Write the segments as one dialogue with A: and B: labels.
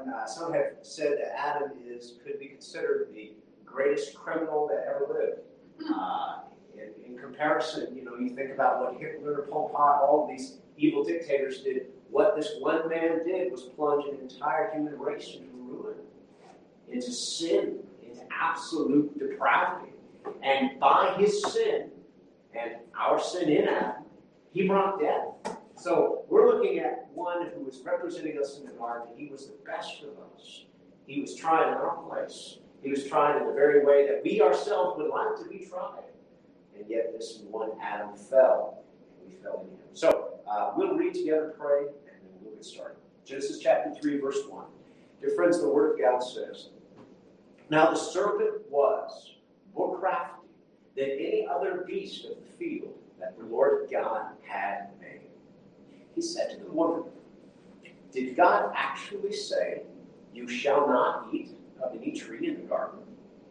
A: some have said that Adam could be considered the greatest criminal that ever lived. In comparison, you think about what Hitler, Pol Pot, all of these evil dictators did. What this one man did was plunge an entire human race into ruin, into sin, into absolute depravity. And by his sin, and our sin in Adam, he brought death. So we're looking at one who was representing us in the garden. He was the best of us. He was tried in our place. He was tried in the very way that we ourselves would like to be tried. And yet this one Adam fell, and we fell in him. So we'll read together, pray, and then we'll get started. Genesis chapter 3, verse 1. Dear friends, the Word of God says, "Now the serpent was more crafty than any other beast of the field that the Lord God had made. He said to the woman, 'Did God actually say, you shall not eat of any tree in the garden?'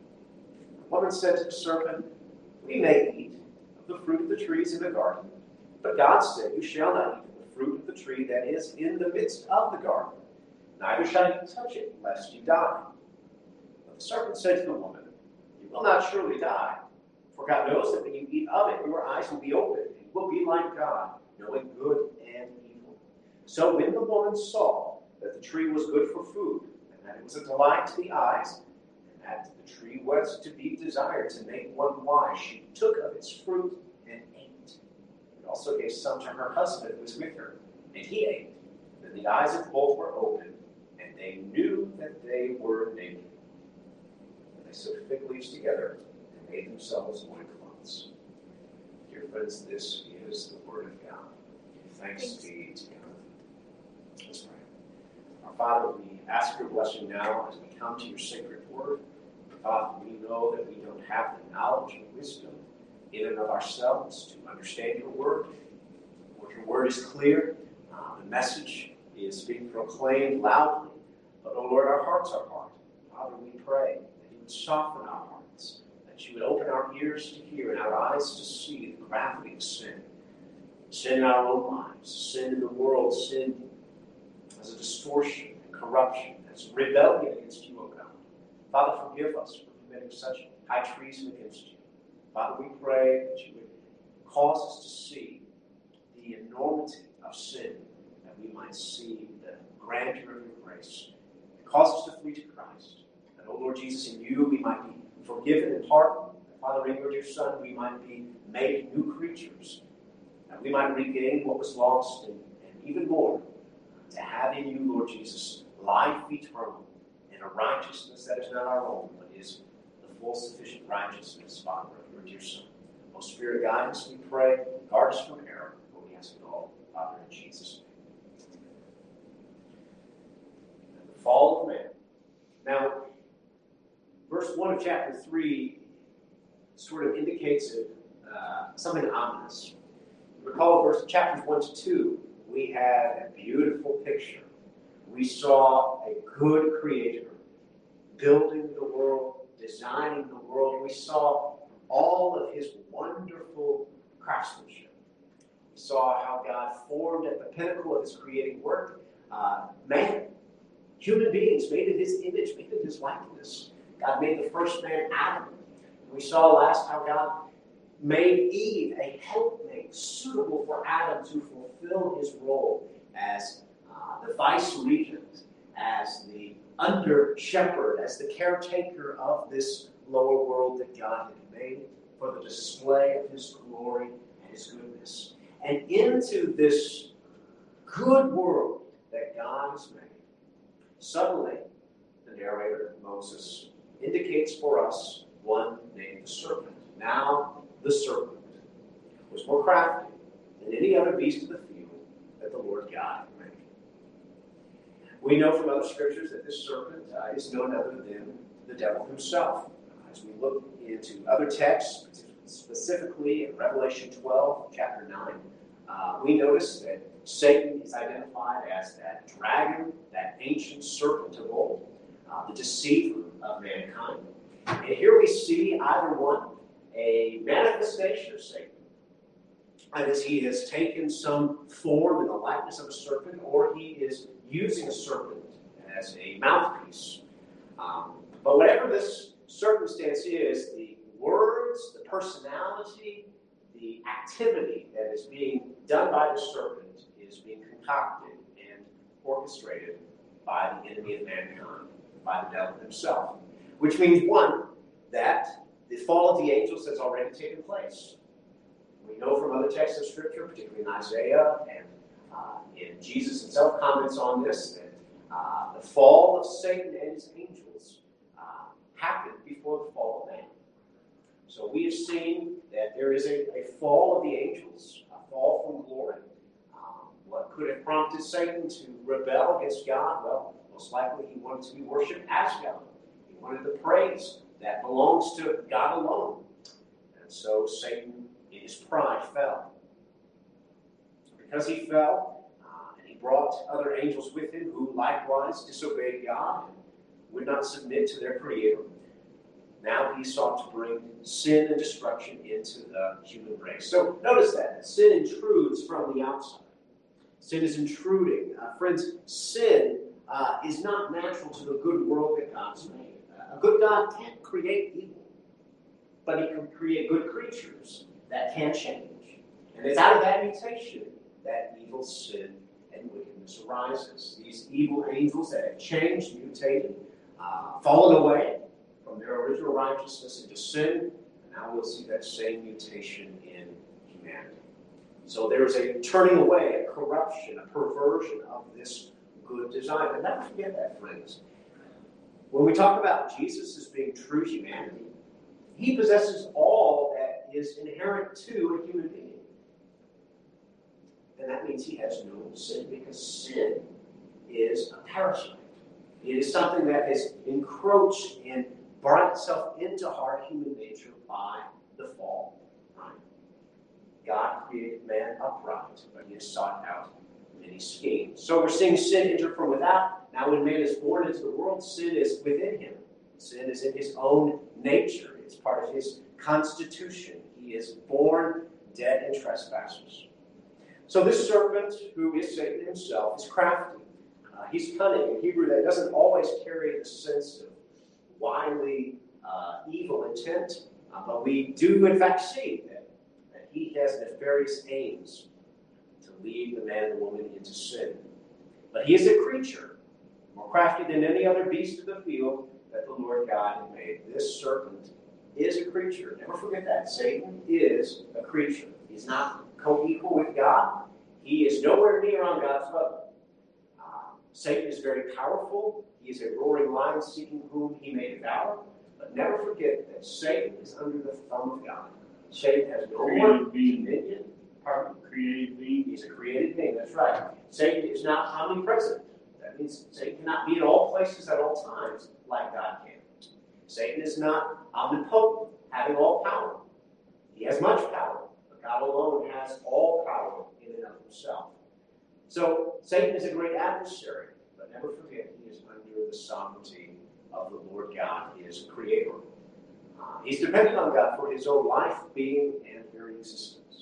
A: The woman said to the serpent, 'We may eat of the fruit of the trees in the garden, but God said, you shall not eat of the fruit of the tree that is in the midst of the garden. Neither shall you touch it, lest you die.' But the serpent said to the woman, 'You will not surely die, for God knows that when you eat of it, your eyes will be opened, and you will be like God, knowing good and evil.' So when the woman saw that the tree was good for food, and that it was a delight to the eyes, and that the tree was to be desired to make one wise, she took of its fruit and ate. And also gave some to her husband who was with her, and he ate. Then the eyes of both were opened, and they knew that they were naked. And they sewed fig leaves together and made themselves loincloths." Dear friends, this is the Word of God. Thanks be to God. Let's pray. Our Father, we ask your blessing now as we come to your sacred Word. Father, we know that we don't have the knowledge and wisdom in and of ourselves to understand your Word. Lord, your Word is clear. The message is being proclaimed loudly. But, oh Lord, our hearts are hard. Father, we pray that you would soften our hearts, that you would open our ears to hear and our eyes to see the gravity of sin. Sin in our own lives, sin in the world, sin as a distortion and corruption, as rebellion against you, O God. Father, forgive us for committing such high treason against you. Father, we pray that you would cause us to see the enormity of sin, that we might see the grandeur of your grace. Cause us to flee to Christ. That, O Lord Jesus, in you we might be forgiven and pardoned. That, Father, in your dear Son, we might be made new creatures. That we might regain what was lost and even more, to have in you, Lord Jesus, life eternal and a righteousness that is not our own, but is the full sufficient righteousness, Father, of your dear Son. O Spirit of guidance, we pray, guard us from error, for we ask it all, Father, in Jesus' name. The fall of man. Now, verse 1 of chapter 3 sort of indicates something ominous. Recall chapters 1 to 2, we had a beautiful picture. We saw a good creator building the world, designing the world. We saw all of his wonderful craftsmanship. We saw how God formed at the pinnacle of his creating work man, human beings made in his image, made in his likeness. God made the first man Adam. We saw last how God made Eve a helpmate suitable for Adam to fulfill his role as the vice-regent, as the under-shepherd, as the caretaker of this lower world that God had made for the display of his glory and his goodness. And into this good world that God has made, suddenly, the narrator, Moses, indicates for us one named the serpent. Now, the serpent was more crafty than any other beast of the field that the Lord God had made. We know from other scriptures that this serpent is none other than the devil himself. As we look into other texts, specifically in Revelation 12, chapter 9, we notice that Satan is identified as that dragon, that ancient serpent of old, the deceiver of mankind. And here we see either one, a manifestation of Satan, that is, he has taken some form in the likeness of a serpent, or he is using a serpent as a mouthpiece. But whatever this circumstance is, the words, the personality, the activity that is being done by the serpent is being concocted and orchestrated by the enemy of mankind, by the devil himself. Which means, one, that the fall of the angels has already taken place. We know from other texts of Scripture, particularly in Isaiah and in Jesus himself comments on this, that the fall of Satan and his angels happened before the fall of man. So we have seen that there is a fall of the angels, a fall from glory. What could have prompted Satan to rebel against God? Well, most likely he wanted to be worshipped as God. He wanted the praise that belongs to God alone. And so Satan, in his pride, fell. Because he fell, and he brought other angels with him who likewise disobeyed God and would not submit to their Creator. Now he sought to bring sin and destruction into the human race. So notice that sin intrudes from the outside. Sin is intruding. Friends, sin is not natural to the good world that God's made. A good God can't create evil, but he can create good creatures that can change. And it's out of that mutation that evil, sin, and wickedness arises. These evil angels that have changed, mutated, fallen away from their original righteousness into sin, and now we'll see that same mutation in humanity. So there is a turning away, a corruption, a perversion of this good design. And never forget that, friends. When we talk about Jesus as being true humanity, he possesses all that is inherent to a human being. And that means he has no sin, because sin is a parasite. It is something that has encroached and brought itself into our human nature by the fall. Right? God created man upright, but he has sought out many schemes. So we're seeing sin enter from without. Now when man is born into the world, sin is within him. Sin is in his own nature. It's part of his constitution. He is born dead in trespasses. So this serpent, who is Satan himself, is crafty. He's cunning. In Hebrew, that doesn't always carry the sense of wily, evil intent, but we do in fact see that he has nefarious aims to lead the man and the woman into sin. But he is a creature, more crafty than any other beast of the field that the Lord God had made. This serpent is a creature. Never forget that. Satan is a creature. He's not co-equal with God. He is nowhere near on God's level. Satan is very powerful. He is a roaring lion seeking whom he may devour. But never forget that Satan is under the thumb of God. Satan has no more dominion. Pardon? Created being. He's a created being. That's right. Satan is not omnipresent. That means Satan cannot be in all places at all times like God can. Satan is not omnipotent, having all power. He has much power, but God alone has all power in and of himself. So Satan is a great adversary, but never forget he is under the sovereignty of the Lord God. He is a creator. He's dependent on God for his own life, being, and very existence.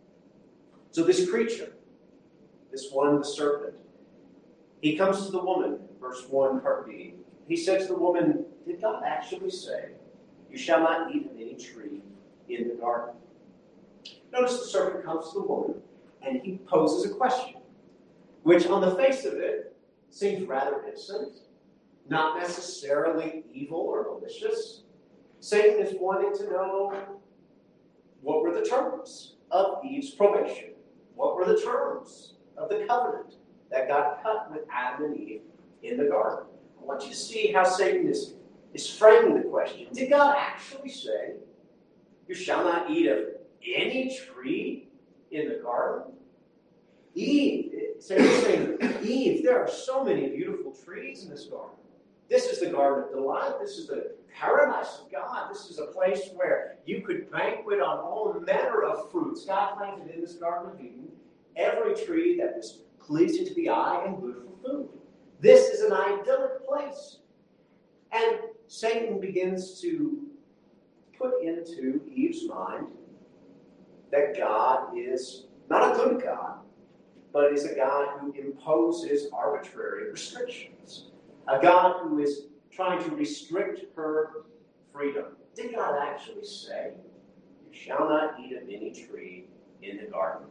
A: So this creature, this one, the serpent, he comes to the woman, verse 1, part B. He says to the woman, did God actually say, you shall not eat of any tree in the garden? Notice the serpent comes to the woman, and he poses a question, which on the face of it seems rather innocent, not necessarily evil or malicious. Satan is wanting to know, what were the terms of Eve's probation? What were the terms of the covenant that God cut with Adam and Eve in the garden? I want you to see how Satan is framing the question. Did God actually say, you shall not eat of any tree in the garden? Eve, Satan's saying, Eve, there are so many beautiful trees in this garden. This is the garden of delight. This is the paradise of God. This is a place where you could banquet on all manner of fruits. God planted in this Garden of Eden every tree that was pleasing to the eye and good for food. This is an idyllic place. And Satan begins to put into Eve's mind that God is not a good God, but is a God who imposes arbitrary restrictions. A God who is trying to restrict her freedom. Did God actually say, "You shall not eat of any tree in the garden"?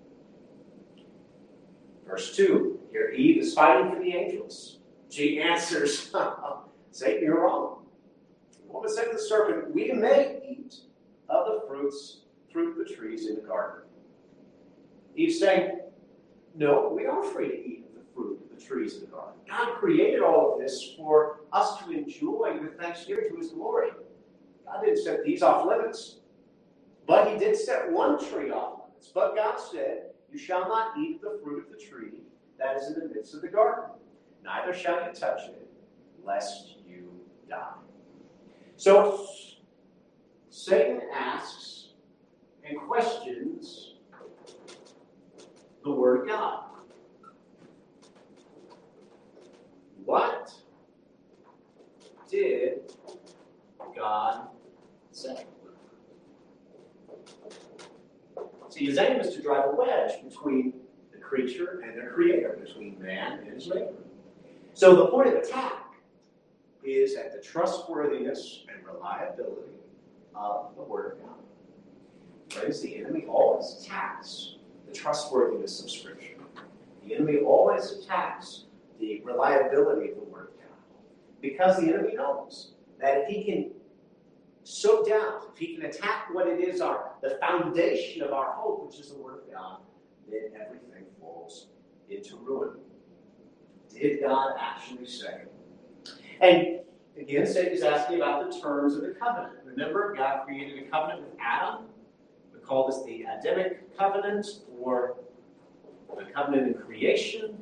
A: Verse 2, here Eve is fighting for the angels. She answers, "Satan, you're wrong. The woman said to the serpent, 'We may eat of the fruit of the trees in the garden.'" Eve's saying, "No, we are free to eat of the fruit of the trees in the garden. God created all of this for us to enjoy with thanksgiving to his glory. God didn't set these off limits, but he did set one tree off limits. But God said, 'You shall not eat of the fruit of the tree that is in the midst of the garden. Neither shall you touch it, lest you die.'" So Satan asks and questions the Word of God. What did God say? See, his aim is to drive a wedge between the creature and their creator, between man and his maker. So the point of attack is at the trustworthiness and reliability of the Word of God. Friends, the enemy always attacks the trustworthiness of Scripture. The enemy always attacks the reliability of the Word of God. Because the enemy knows that if he can sow doubt, if he can attack what it is, the foundation of our hope, which is the Word of God, then everything falls into ruin. Did God actually say? And again, Satan is asking about the terms of the covenant. Remember, God created a covenant with Adam. We call this the Adamic covenant, or the covenant in creation.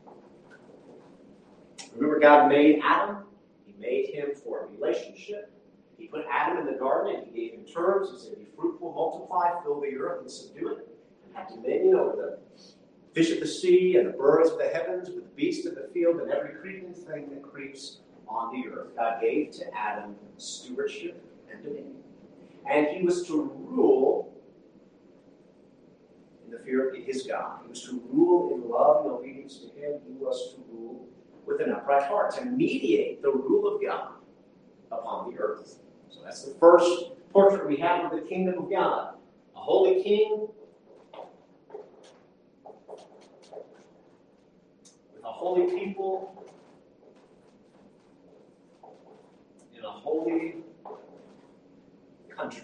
A: Remember, God made Adam. He made him for a relationship. He put Adam in the garden and he gave him terms. He said, "Be fruitful, multiply, fill the earth, and subdue it, and have dominion over the fish of the sea and the birds of the heavens, with the beasts of the field, and every creeping thing that creeps on the earth." God gave to Adam stewardship and dominion. And he was to rule in the fear of his God. He was to rule in love and obedience to him. He was to rule with an upright heart, to mediate the rule of God upon the earth. So that's the first portrait we have of the kingdom of God. A holy king with a holy people in a holy country.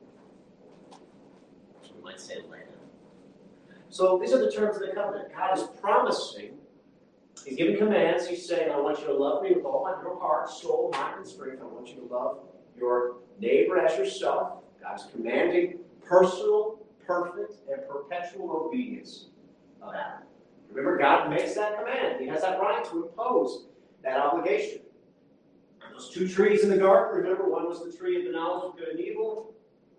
A: So we might say land. So these are the terms of the covenant. God is promising. He's giving commands. He's saying, "I want you to love me with all your heart, soul, mind, and strength. I want you to love your neighbor as yourself." God's commanding personal, perfect, and perpetual obedience of Adam. Remember, God makes that command. He has that right to impose that obligation. And those two trees in the garden, remember, one was the tree of the knowledge of good and evil,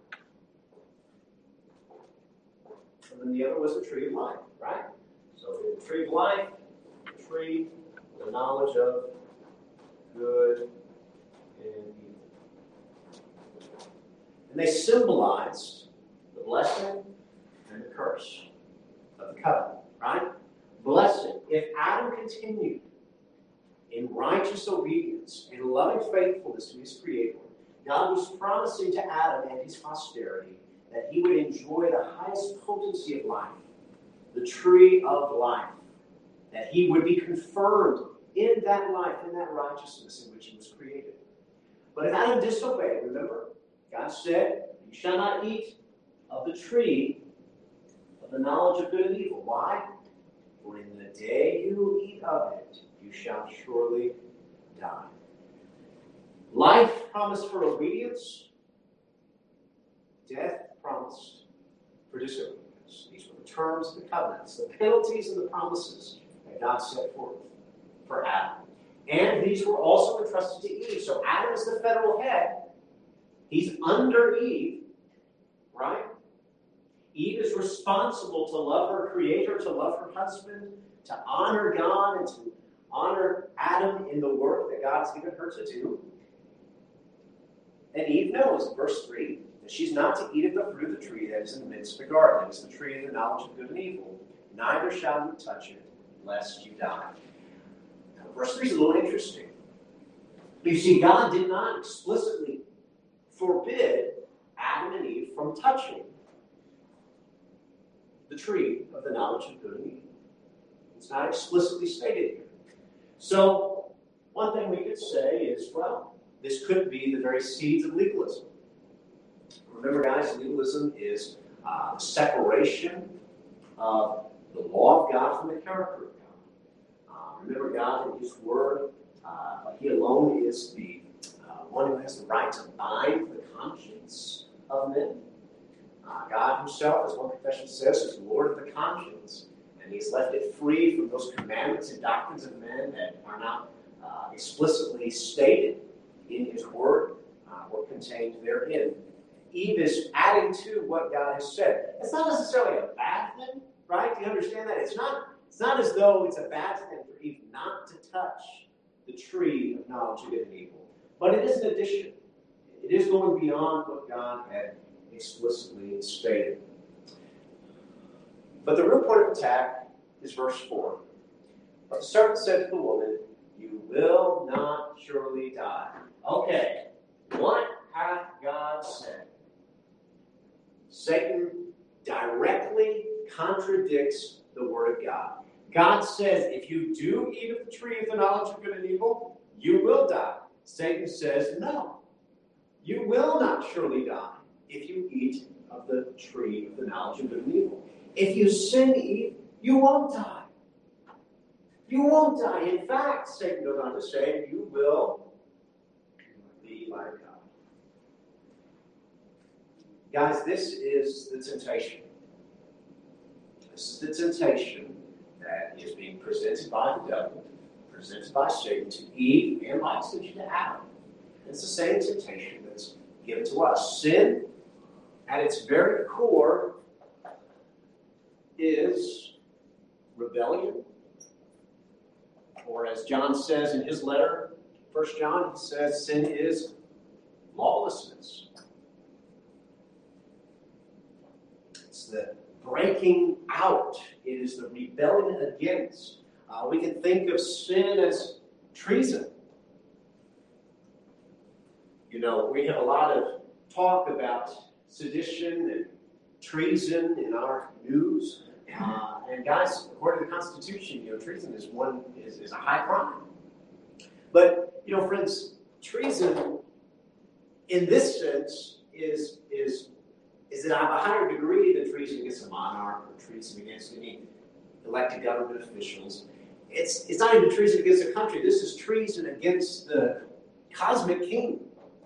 A: and then the other was the tree of life, right? So the tree of life, the tree, the knowledge of good and evil. And they symbolized the blessing and the curse of the covenant, right? Blessing. If Adam continued in righteous obedience and loving faithfulness to his Creator, God was promising to Adam and his posterity that he would enjoy the highest potency of life, the tree of life, that he would be confirmed in that life, in that righteousness in which he was created. But if Adam disobeyed, remember, God said, "You shall not eat of the tree of the knowledge of good and evil." Why? "For in the day you eat of it, you shall surely die." Life promised for obedience, death promised for disobedience. These were the terms of the covenants, the penalties and the promises that God set forth for Adam. And these were also entrusted to Eve. So Adam is the federal head. He's under Eve, right? Eve is responsible to love her Creator, to love her husband, to honor God, and to honor Adam in the work that God's given her to do. And Eve knows, verse 3, that she's not to eat of the fruit of the tree that is in the midst of the garden. That is the tree of the knowledge of good and evil. Neither shall you touch it, lest you die. Now, verse 3 is a little interesting. You see, God did not explicitly forbid Adam and Eve from touching the tree of the knowledge of good and evil. It's not explicitly stated here. So, one thing we could say is, well, this could be the very seeds of legalism. Remember, guys, legalism is the separation of the law of God from the character of God. Remember, God in His Word, He alone is the one who has the right to bind the conscience of men. God Himself, as one confession says, is Lord of the conscience, and He's left it free from those commandments and doctrines of men that are not explicitly stated in His Word or contained therein. Eve is adding to what God has said. It's not necessarily a bad thing, right? Do you understand that? It's not as though it's a bad thing for Eve not to touch the tree of knowledge of good and evil. But it is an addition. It is going beyond what God had explicitly stated. But the real point of attack is verse 4. But the serpent said to the woman, "You will not surely die." Okay, what hath God said? Satan directly contradicts the word of God. God says, if you do eat of the tree of the knowledge of good and evil, you will die. Satan says, no, you will not surely die if you eat of the tree of the knowledge of good and evil. If you sin, Eve, you won't die. You won't die. In fact, Satan goes on to say, you will be like God. Guys, this is the temptation. This is the temptation that is being presented by the devil, presented by Satan to Eve, and by extension to Adam. And it's the same temptation that's given to us. Sin, at its very core, is rebellion. Or as John says in his letter, 1 John, he says sin is lawlessness. It's the breaking out. It is the rebellion against. We can think of sin as treason. You know, we have a lot of talk about sedition and treason in our news. And guys, according to the Constitution, you know, treason is a high crime. But, you know, friends, treason in this sense is it of a higher degree than treason against a monarch or treason against any elected government officials. It's not even treason against a country. This is treason against the cosmic king.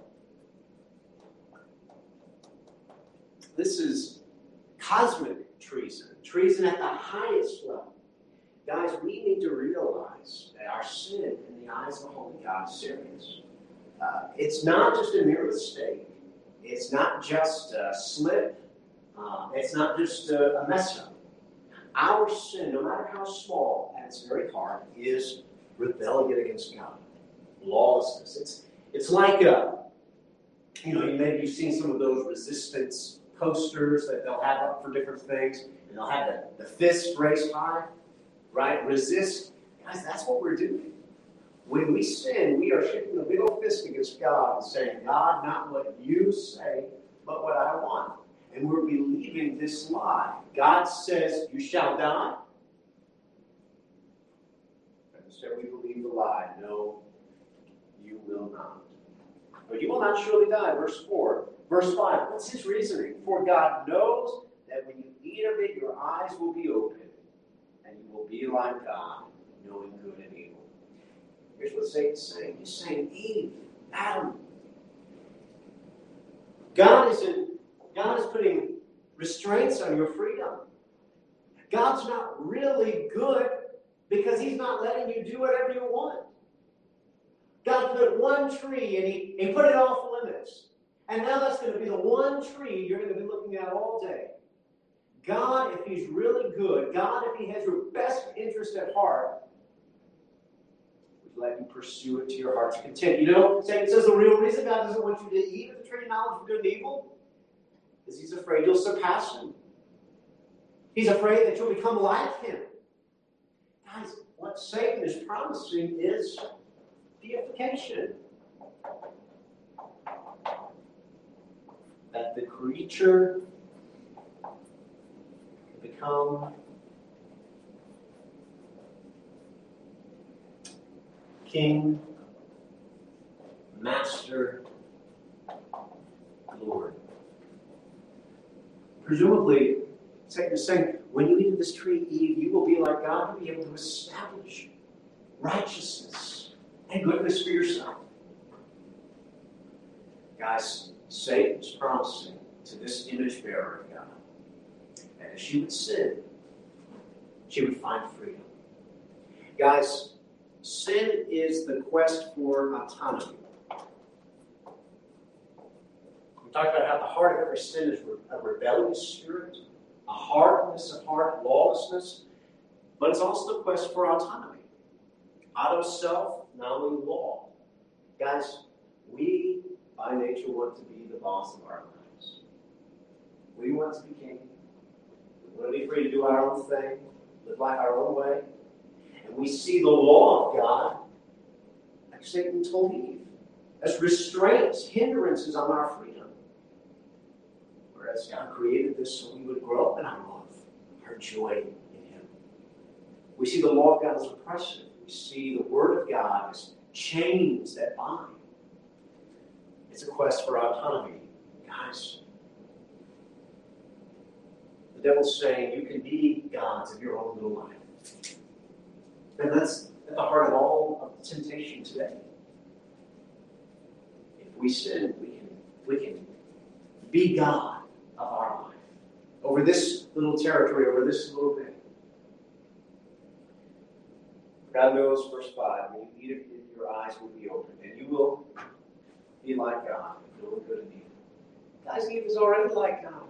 A: This is cosmic treason. Treason at the highest level. Guys, we need to realize that our sin in the eyes of the Holy God is serious. It's not just a mere mistake. It's not just a slip. It's not just a mess up. Our sin, no matter how small, at its very heart, is rebellion against God. Lawlessness. It's like maybe you've seen some of those resistance posters that they'll have up for different things, and they'll have the fist raised high, right? Resist. Guys, that's what we're doing. When we sin, we are shaking the big old fist against God and saying, God, not what you say, but what I want. And we're believing this lie. God says, you shall die. And instead we believe the lie. No, you will not. But you will not surely die. Verse 4. Verse 5. What's his reasoning? For God knows that when you eat of it, your eyes will be opened, and you will be like God, knowing good and evil. Here's what Satan's saying. He's saying, Eve, Adam. God is putting restraints on your freedom. God's not really good because he's not letting you do whatever you want. God put one tree and he put it off limits. And now that's going to be the one tree you're going to be looking at all day. God, if he's really good, God, if he has your best interest at heart, would let you pursue it to your heart's content. You know, Satan says the real reason God doesn't want you to eat of the tree of knowledge of good and evil is he's afraid you'll surpass him. He's afraid that you'll become like him. Guys, what Satan is promising is deification. that the creature can become King, Master, Lord. Presumably, Satan is saying, when you eat of this tree, Eve, you will be like God. You'll be able to establish righteousness and goodness for yourself. Guys, Satan is promising to this image bearer of God that if she would sin, she would find freedom. Guys, sin is the quest for autonomy. We talked about how the heart of every sin is a rebellious spirit, a hardness of heart, lawlessness, but it's also the quest for autonomy. Auto self, not only law. Guys, we by nature want to be the boss of our lives. We want to be king. We want to be free to do our own thing, live life our own way. And we see the law of God, like Satan told Eve, as restraints, hindrances on our freedom. Whereas God created this so we would grow in our love, our joy in Him. We see the law of God as oppressive. We see the Word of God as chains that bind. It's a quest for autonomy. Guys, the devil's saying you can be gods of your own little life. And that's at the heart of all of the temptation today. If we sin, we can be God of our life. Over this little territory, over this little thing. God knows, verse 5, when you eat of it, your eyes will be opened, and you will be like God, knowing good and evil. Guys, Eve is already like God.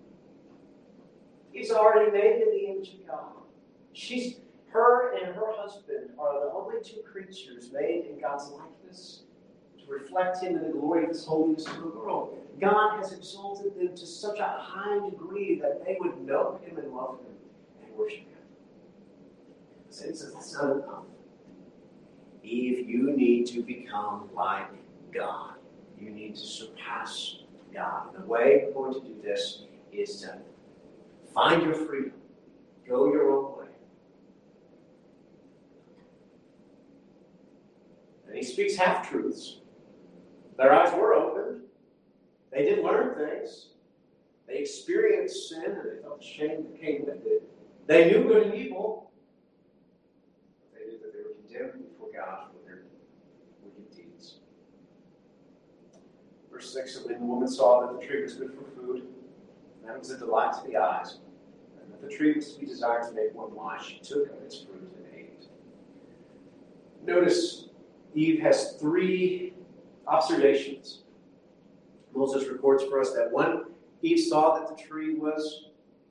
A: He's already made in the image of God. Her and her husband are the only two creatures made in God's likeness to reflect Him in the glory of His holiness to the world. God has exalted them to such a high degree that they would know Him and love Him and worship Him. Satan says, that's not enough. Eve, you need to become like God. You need to surpass God. And the way we're going to do this is to find your freedom. Go your own way. And He speaks half-truths. Their eyes were opened. They did learn things. They experienced sin, and they felt the shame that came with it. They knew good and evil. But they knew that they were condemned before God for their wicked deeds. Verse 6, and when the woman saw that the tree was good for food, and that it was a delight to the eyes, and that the tree was to be desired to make one wise, she took of its fruit and ate. Notice Eve has 3 observations. Moses records for us that when Eve saw that the tree was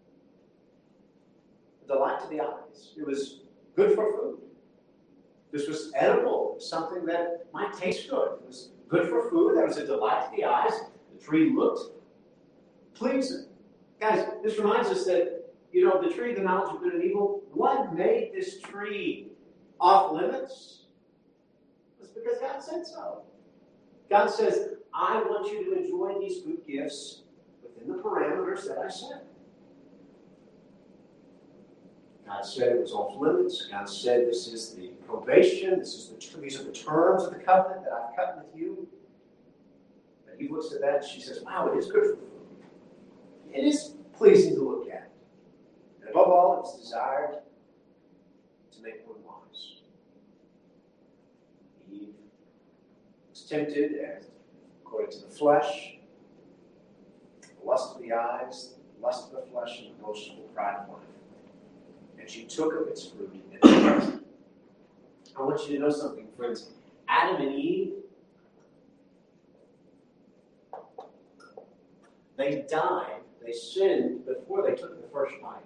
A: a delight to the eyes, it was good for food. This was edible, something that might taste good. It was good for food, that was a delight to the eyes. The tree looked pleasing. Guys, this reminds us that, the tree of the knowledge of good and evil, what made this tree off limits? It's because God said so. God says, I want you to enjoy these good gifts within the parameters that I set. God said it was off limits. God said this is the probation. These are the terms of the covenant that I've cut with you. And Eve looks at that and she says, wow, it is good for food. It is pleasing to look at. And above all, it's desired to make one wise. Eve was tempted, as according to the flesh, the lust of the eyes, the lust of the flesh, and the boastful pride of life. And she took of its fruit and ate. I want you to know something, friends. Adam and Eve, they died, they sinned before they took the first bite.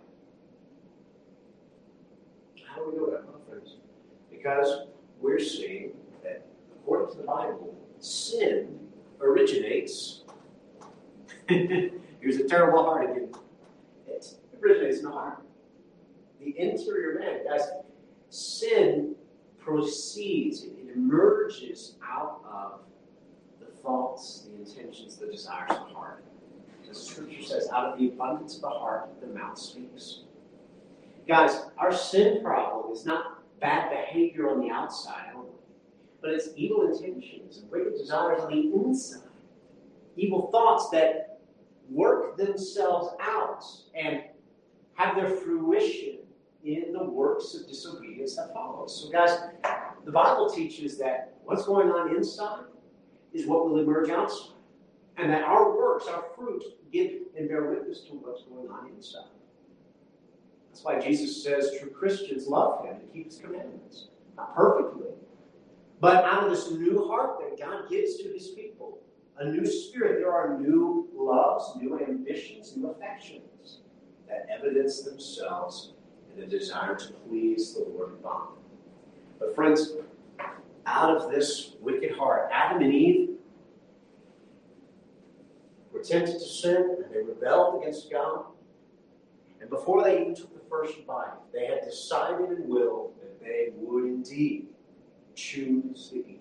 A: How do we know that, my friends? Because we're seeing that, according to the Bible, sin originates. Here's a terrible heart again. It originates in the heart. The interior man, guys, sin proceeds, it emerges out of the thoughts, the intentions, the desires of the heart. As the scripture says, out of the abundance of the heart, the mouth speaks. Guys, our sin problem is not bad behavior on the outside only, but it's evil intentions and wicked desires on the inside. Evil thoughts that work themselves out and have their fruition in the works of disobedience that follows. So guys, the Bible teaches that what's going on inside is what will emerge outside. And that our works, our fruit, give and bear witness to what's going on inside. That's why Jesus says true Christians love him and keep his commandments. Not perfectly, but out of this new heart that God gives to his people, a new spirit, there are new loves, new ambitions, new affections that evidence themselves in a desire to please the Lord God. But friends, out of this wicked heart, Adam and Eve were tempted to sin, and they rebelled against God. And before they even took the first bite, they had decided and willed that they would indeed choose the evil.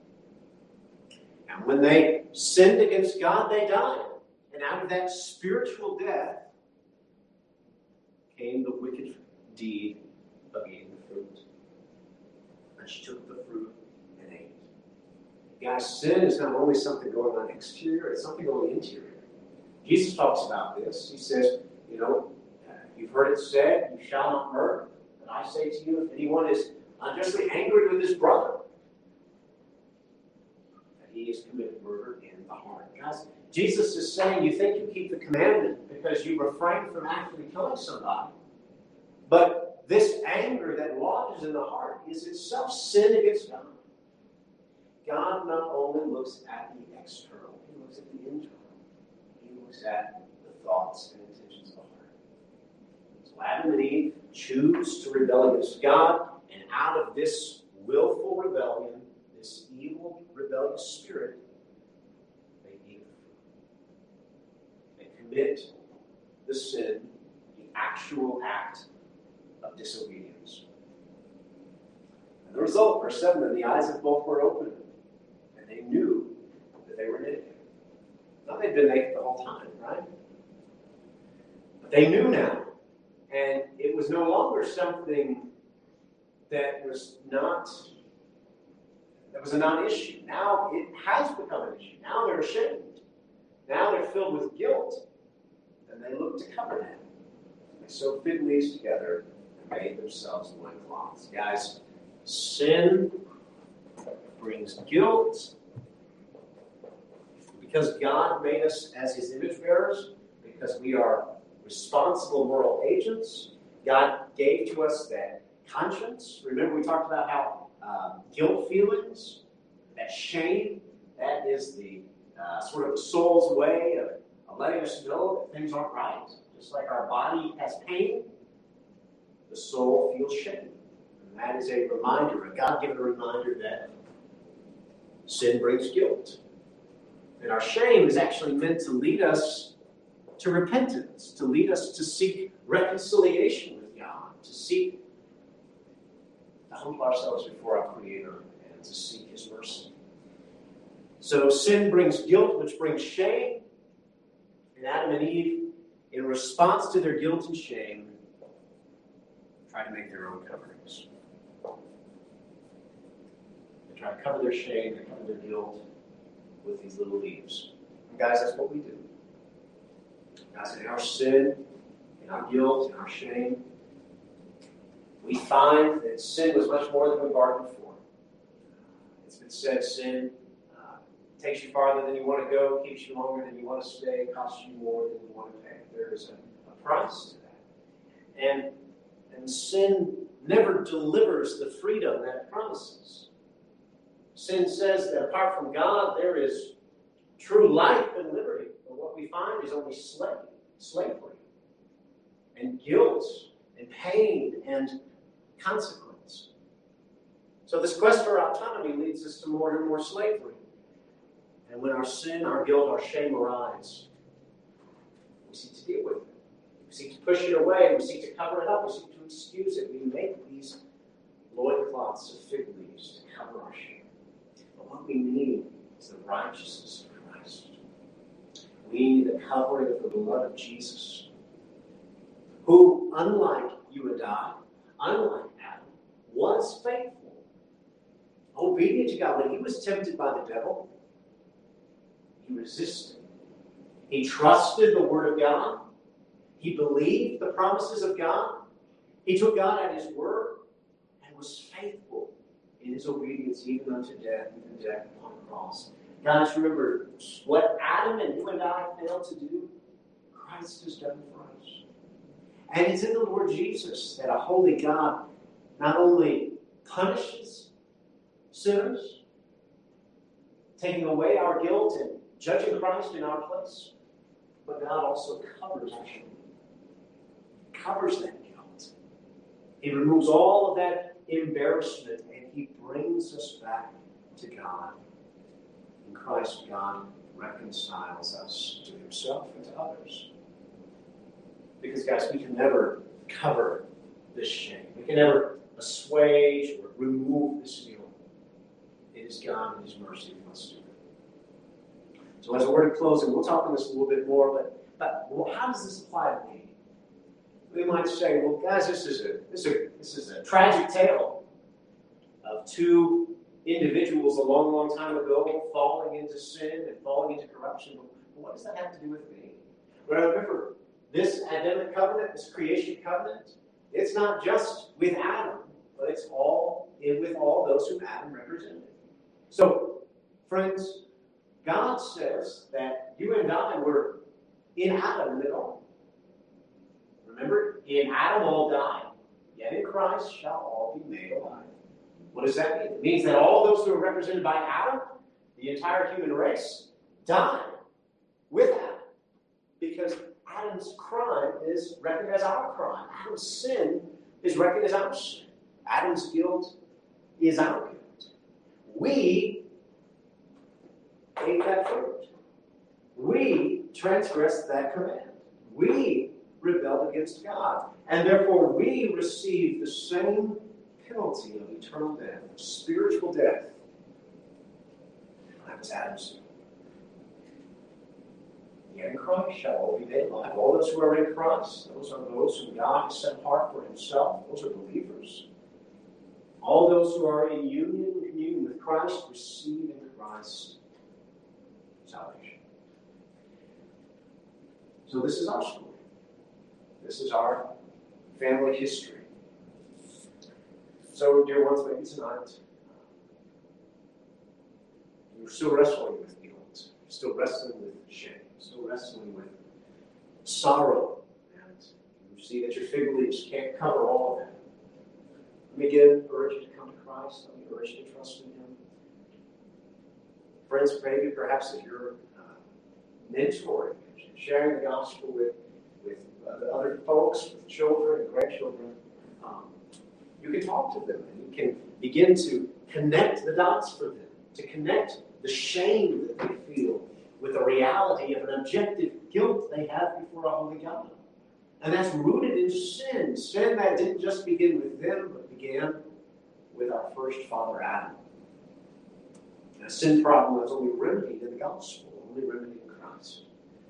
A: And when they sinned against God, they died. And out of that spiritual death came the wicked deed of eating the fruit. And she took the fruit and ate it. Guys, sin is not only something going on exterior, it's something going interior. Jesus talks about this. He says, you've heard it said, you shall not murder. But I say to you, if anyone is unjustly angry with his brother, that he has committed murder in the heart. Guys, Jesus is saying you think you keep the commandment because you refrain from actually killing somebody. But this anger that lodges in the heart is itself sin against God. God not only looks at the external, he looks at the internal. He looks at the thoughts and intentions of the heart. So Adam and Eve choose to rebel against God, and out of this willful rebellion, this evil, rebellious spirit, they eat the fruit. They commit the sin, the actual act of disobedience. And the result, verse 7, and the eyes of both were opened, and they knew that they were naked. Now they'd been naked the whole time, right? But they knew now, and it was no longer something that was a non-issue. Now it has become an issue. Now they're ashamed. Now they're filled with guilt, and they look to cover that. They sew fig leaves together and made themselves loincloths. Guys, sin brings guilt. Because God made us as his image bearers, because we are responsible moral agents, God gave to us that conscience. Remember we talked about how guilt feelings, that shame, that is the sort of the soul's way of letting us know that things aren't right. Just like our body has pain, the soul feels shame. And that is a reminder, a God-given reminder that sin brings guilt. And our shame is actually meant to lead us to repentance, to lead us to seek reconciliation with God, to seek to humble ourselves before our Creator and to seek his mercy. So sin brings guilt, which brings shame. And Adam and Eve, in response to their guilt and shame, try to make their own coverings. They try to cover their shame, they cover their guilt with these little leaves. And guys, that's what we do. Guys, in our sin, in our guilt, in our shame, we find that sin was much more than we bargained for. It's been said, sin takes you farther than you want to go, keeps you longer than you want to stay, costs you more than you want to pay. There is a price to that. And sin never delivers the freedom that it promises. Sin says that apart from God, there is true life and liberty. But what we find is only slavery, and guilt, and pain, and consequence. So this quest for autonomy leads us to more and more slavery. And when our sin, our guilt, our shame arise, we seek to deal with it. We seek to push it away. We seek to cover it up. We seek to excuse it. We make these loincloths of fig leaves to cover our shame. But what we need is the righteousness of Christ. We need the covering of the blood of Jesus, who, unlike you and I, unlike Adam, was faithful, obedient to God. When he was tempted by the devil, he resisted. He trusted the word of God. He believed the promises of God. He took God at his word and was faithful in his obedience even unto death, even death upon the cross. Guys, remember, what Adam and you and I failed to do, Christ has done for us. And it's in the Lord Jesus that a holy God not only punishes sinners, taking away our guilt and judging Christ in our place, but God also covers our shame. Covers that guilt. He removes all of that embarrassment and he brings us back to God. In Christ, God reconciles us to himself and to others. Because, guys, we can never cover this shame. We can never assuage or remove this feeling. It is God and his mercy who must do it. So as a word of closing, we'll talk on this a little bit more, but well, how does this apply to me? We might say, well, guys, this is a tragic tale of two individuals a long, long time ago falling into sin and falling into corruption. But what does that have to do with me? Well, remember, this Adamic covenant, this creation covenant, it's not just with Adam, but it's all with all those whom Adam represented. So, friends, God says that you and I were in Adam in the garden. Remember, in Adam all died, yet in Christ shall all be made alive. What does that mean? It means that all those who are represented by Adam, the entire human race, died with Adam. Because Adam's crime is reckoned as our crime. Adam's sin is reckoned as our sin. Adam's guilt is our guilt. We ate that fruit. We transgressed that command. We rebelled against God. And therefore we receive the same penalty of eternal death, spiritual death. That was Adam's sin. Yet in Christ shall all be made alive. All those who are in Christ, those are those whom God has set apart for himself. Those are believers. All those who are in union and communion with Christ receive in Christ salvation. So this is our story. This is our family history. So, dear ones, maybe tonight, you're still wrestling with guilt. You're still wrestling with shame. Still wrestling with sorrow. And you see that your fig leaves can't cover all of that. Let me again urge you to come to Christ. Let me urge you to trust in him. Friends, maybe perhaps if you're mentoring, sharing the gospel with other folks, with children and grandchildren, you can talk to them and you can begin to connect the dots for them, to connect the shame that they feel with the reality of an objective guilt they have before a holy God. And that's rooted in sin. Sin that didn't just begin with them, but began with our first father, Adam. And a sin problem that's only remedied in the gospel, only remedied in Christ.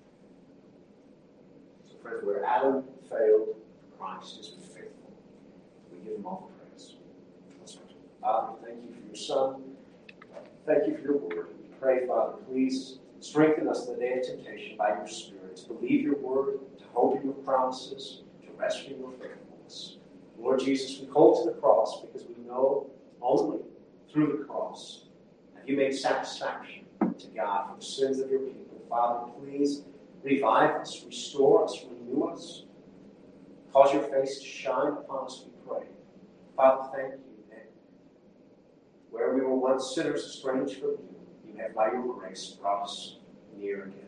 A: So friends, where Adam failed, Christ is faithful. We give him all the praise. Let's pray. Father, thank you for your Son. Thank you for your word. We pray, Father, please strengthen us in the day of temptation by your Spirit to believe your word, to hope in your promises, to rest in your faithfulness. Lord Jesus, we hold to the cross because we know only through the cross have you made satisfaction to God for the sins of your people. Father, please revive us, restore us, renew us. Cause your face to shine upon us, we pray. Father, thank you that where we were once sinners estranged from you, you have by your grace brought us near again.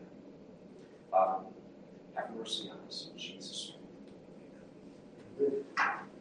A: Father, have mercy on us in Jesus' name. Amen.